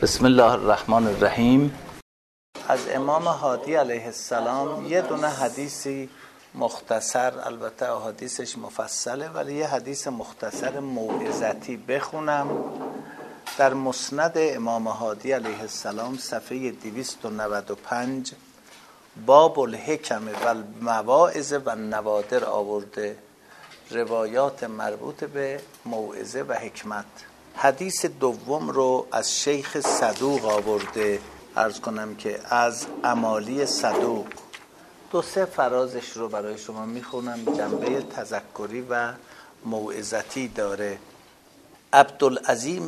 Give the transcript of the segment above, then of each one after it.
بسم الله الرحمن الرحیم. از امام هادی علیه السلام یه دونه حدیثی مختصر، البته احادیثش مفصله، ولی یه حدیث مختصر موعظتی بخونم. در مسند امام هادی علیه السلام صفحه 295 باب الحکم و المواعظ و النوادر آورده، روایات مربوط به موعظه و حکمت. حدیث دوم رو از شیخ صدوق آورده. عرض کنم که از امالی صدوق دو سه فرازش رو برای شما میخونم، جنبه تذکری و موعظتی داره. عبدالعظیم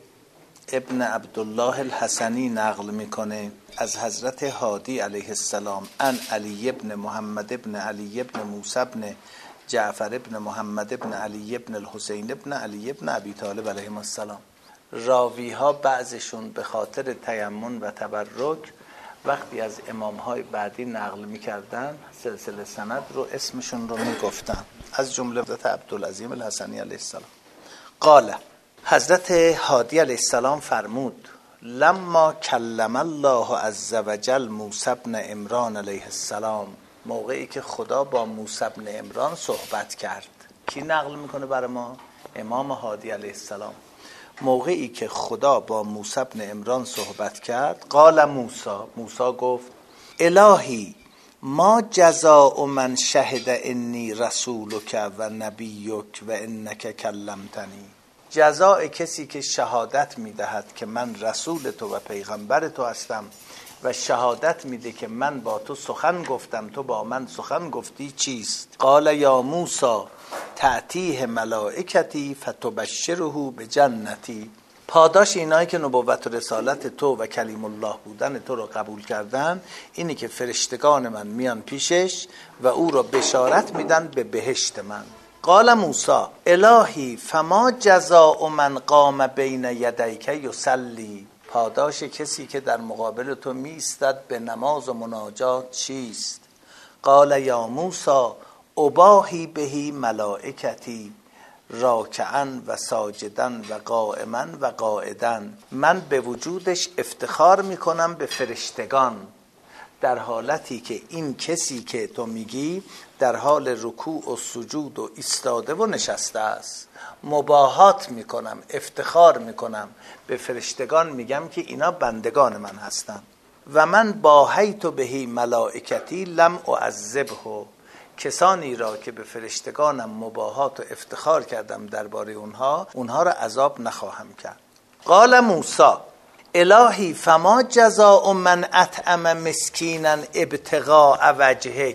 ابن عبدالله الحسنی نقل میکنه از حضرت هادی علیه السلام ان علی ابن محمد ابن علی ابن موسی ابن جعفر ابن محمد ابن علی ابن الحسین ابن علی ابن ابی طالب علیهم السلام. راوی ها بعضشون به خاطر تیمن و تبرک وقتی از امام های بعدی نقل میکردن سلسله سند رو اسمشون رو میگفتن، از جمله حضرت عبدالعظیم الحسنی علیه السلام. قال، حضرت هادی علیه السلام فرمود: لما کلم الله عز وجل موسی بن عمران علیه السلام، موقعی که خدا با موسی بن عمران صحبت کرد. کی نقل میکنه برای ما؟ امام هادی علیه السلام. موقعی که خدا با موسی بن عمران صحبت کرد، قال موسی گفت: الهی ما جزاء من شهد انی رسولک و نبیک و انک کلمتنی. جزاء کسی که شهادت میدهد که من رسول تو و پیغمبر تو هستم و شهادت میده که من با تو سخن گفتم، تو با من سخن گفتی، چیست؟ قال یا موسی تأتیه ملائکتی فتبشره بجنتی. پاداش اینایی که نبوت و رسالت تو و کلیم الله بودن تو رو قبول کردن اینی که فرشتگان من میان پیشش و او رو بشارت میدن به بهشت من. قال موسی الهی فما جزاء من قام بین یدیک یصلی. پاداش کسی که در مقابل تو می ایستد به نماز و مناجات چیست؟ قال یا موسی اباهی بهی ملائکتی راکعا و ساجدا و قائما و قاعدا. من به وجودش افتخار میکنم به فرشتگان در حالتی که این کسی که تو میگی در حال رکوع و سجود و ایستاده و نشسته است. مباهات میکنم، افتخار میکنم به فرشتگان، میگم که اینا بندگان من هستن. و من باهیت بهی ملائکتی لم اعذبه. کسانی را که به فرشتگانم مباهات و افتخار کردم درباره اونها را عذاب نخواهم کرد. قال موسی الهی فما جزاء من اطعم مسکینا ابتغاء وجهک.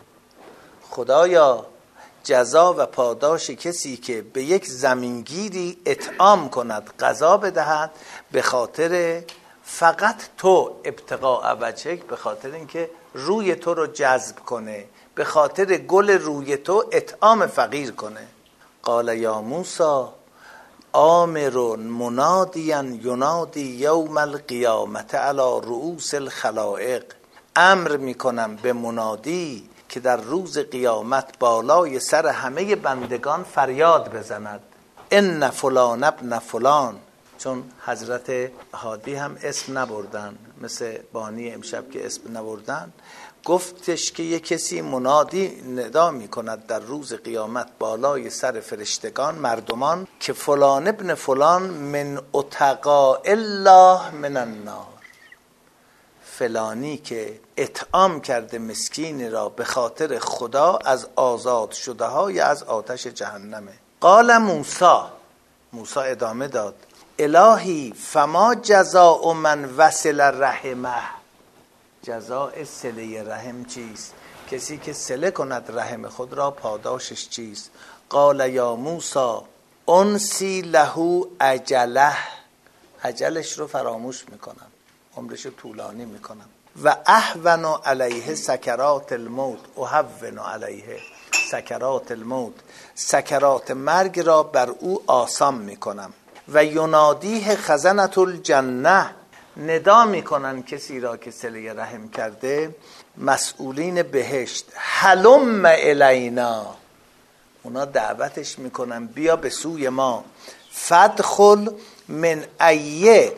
خدایا جزا و پاداش کسی که به یک زمینگیری اطعام کند، غذا بدهد به خاطر فقط تو، ابتغاء وجهک، به خاطر اینکه روی تو رو جذب کنه، به خاطر گل روی تو اطعام فقیر کنه. قال یا موسی آمر منادیا ینادی یوم القیامت علی رؤوس الخلائق. امر میکنم به منادی که در روز قیامت بالای سر همه بندگان فریاد بزند: ان فلان ابن فلان. چون حضرت هادی هم اسم نبردن، مثل بانی امشب که اسم نبردن، گفتش که یک کسی منادی ندا می کند در روز قیامت بالای سر فرشتگان، مردمان، که فلان ابن فلان من اتقاء الله من النار. فلانی که اطعام کرده مسکین را به خاطر خدا از آزاد شده های از آتش جهنمه. قال موسی ادامه داد الهی فما جزاء من وصل رحمه. جزاء صله رحم چیست؟ کسی که صله کند رحم خود را پاداشش چیست؟ قال یا موسی انسی له اجله. اجلش رو فراموش میکنم، عمرش رو طولانی میکنم. و اهون علیه سکرات الموت، اهون علیه سکرات الموت. سکرات مرگ را بر او آسان میکنم. و ینادیه خزنة الجنه. ندا میکنن کسی را که صله رحم کرده مسئولین بهشت: هلم الینا. اونا دعوتش میکنن بیا به سوی ما. فدخل من ایه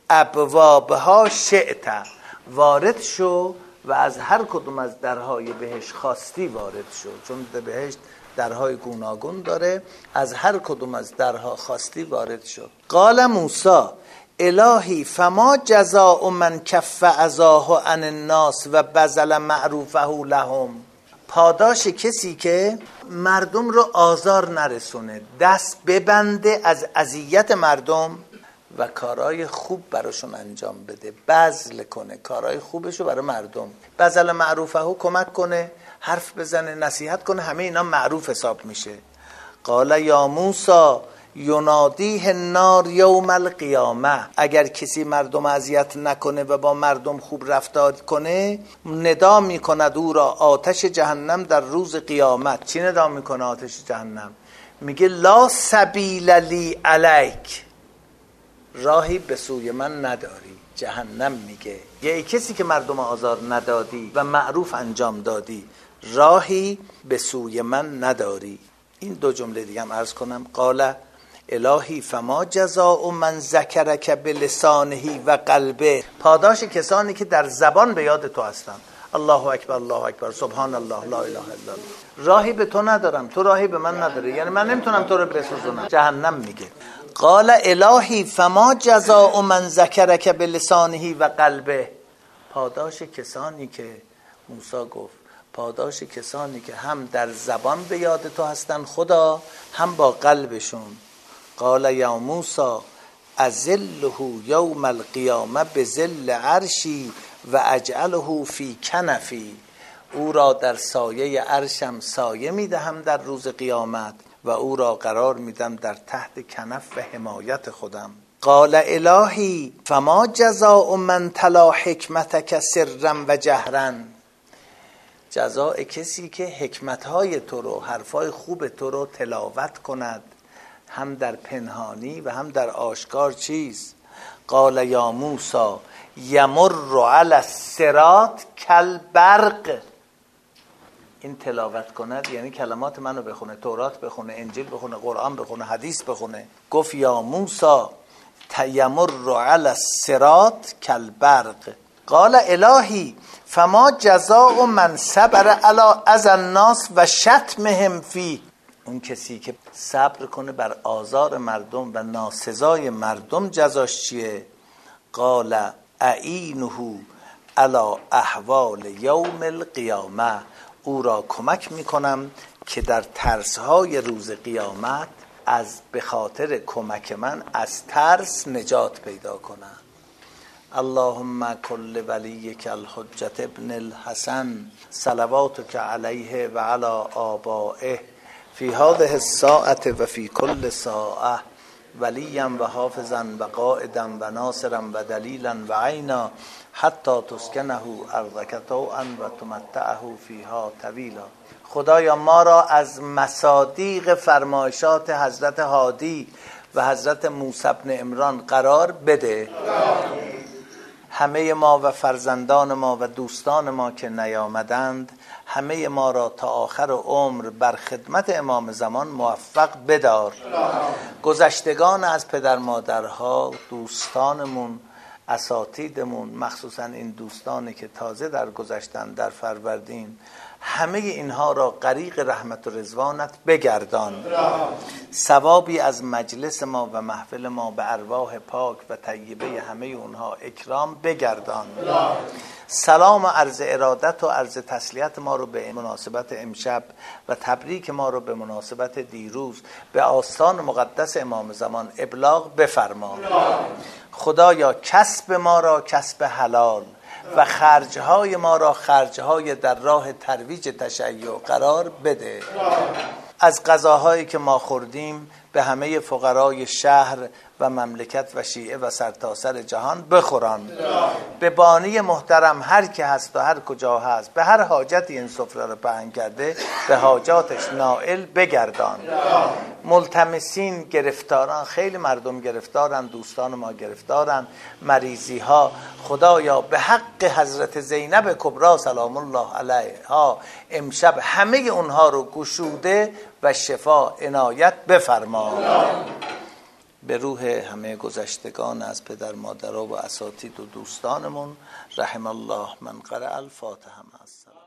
ابوابها شئت، وارد شو و از هر کدوم از درهای بهشت خواستی وارد شو، چون بهشت درهای گوناگون داره، از هر کدوم از درها خواستی وارد شو. قال موسی الهی فما جزاء من کف اذاه عن الناس و بذل معروفه لهم، پاداش کسی که مردم رو آزار نرسونه، دست ببنده از اذیت مردم و کارهای خوب براشون انجام بده، بذل کنه کارهای خوبشو برای مردم. بذل معروفه، کمک کنه، حرف بزنه، نصیحت کنه، همه اینا معروف حساب میشه. قال یا موسی ینادیه النار یوم القیامه، اگر کسی مردم اذیت نکنه و با مردم خوب رفتار کنه، ندا میکند او را آتش جهنم در روز قیامت. چی ندا میکنه آتش جهنم؟ میگه لا سبیل لی علیک، راهی به سوی من نداری. جهنم میگه یه کسی که مردم آزار ندادی و معروف انجام دادی، راهی به سوی من نداری. این دو جمله دیگه هم عرض کنم. قال الهی فما جزاء من ذکرک بلسانه و قلبه، پاداش کسانی که در زبان به یاد تو هستن. الله اکبر الله اکبر سبحان الله لا اله الا الله. راهی به تو ندارم، تو راهی به من نداری، یعنی من نمیتونم تو رو بسوزونم. جهنم میگه قال الهی فما جزاء من ذکرک بلسانه و قلبه، پاداش کسانی که موسی گفت پاداش کسانی که هم در زبان به یاد تو هستن خدا، هم با قلبشون. قال یا موسی ازله یوم القیامه بذل عرشی و اجعله فی کنفی، او را در سایه عرشم سایه میدهم در روز قیامت و او را قرار میدم در تحت کنف و حمایت خودم. قال الهی فما جزاء من تلا حکمتک سرا و جهرا، جزاء کسی که حکمتهای تو رو، حرفای خوب تو رو تلاوت کند، هم در پنهانی و هم در آشکار چیز. قال یا موسی یمر علی الصراط کالبرق، این تلاوت کند یعنی کلمات منو بخونه، تورات بخونه، انجیل بخونه، قرآن بخونه، حدیث بخونه. گفت یا موسی یمر علی الصراط کالبرق. قال الهی فما جزاء من صبر علی اذی الناس و شتمهم فی، اون کسی که صبر کنه بر آزار مردم و ناسزای مردم جزاش چیه؟ قال اعینه علی احوال یوم القیامه، او را کمک میکنم که در ترسهای روز قیامت به خاطر کمک من از ترس نجات پیدا کنم. اللهم کل ولیک الحجة ابن الحسن صلواتک علیه و علی آبائه فی هذه الساعة و فی کل ساعة ولیا و حافظا و قائدا و ناصرا و دلیلا و عینا حتی تسکنه ارضک طوعا و تمتعه فیها طویلا. خدایا ما را از مصادیق فرمایشات حضرت هادی و حضرت موسی بن عمران قرار بده. همه ما و فرزندان ما و دوستان ما که نیامدند، همه ما را تا آخر عمر بر خدمت امام زمان موفق بدار. گذشتگان از پدر مادرها، دوستانمون، اساتیدمون، مخصوصا این دوستانی که تازه در گذشتن در فروردین، همه اینها را غریق رحمت و رضوانت بگردان. ثوابی از مجلس ما و محفل ما به ارواح پاک و طیبه همه اونها اکرام بگردان. سلام و عرض ارادت و عرض تسلیت ما رو به مناسبت امشب و تبریک ما رو به مناسبت دیروز به آستان مقدس امام زمان ابلاغ بفرما. خدایا کسب ما را کسب حلال و خرجهای ما را خرجهای در راه ترویج تشیع قرار بده. از غذاهایی که ما خوردیم به همه فقرای شهر و مملکت و شیعه و سرتاسر جهان بخوران. به بانی محترم هر که هست و هر کجا هست به هر حاجتی این سفره رو پهن کرده به حاجاتش نائل بگردان. ملتمسین، گرفتاران، خیلی مردم گرفتارن، دوستان ما گرفتارن، مریضی ها، خدایا به حق حضرت زینب کبری سلام الله علیها امشب همه اونها رو گشوده و شفا عنایت بفرما. به روح همه گذشتگان از پدر مادرها و اساتید و دوستانمون. رحم الله من قرأ الفاتحه مع السلام.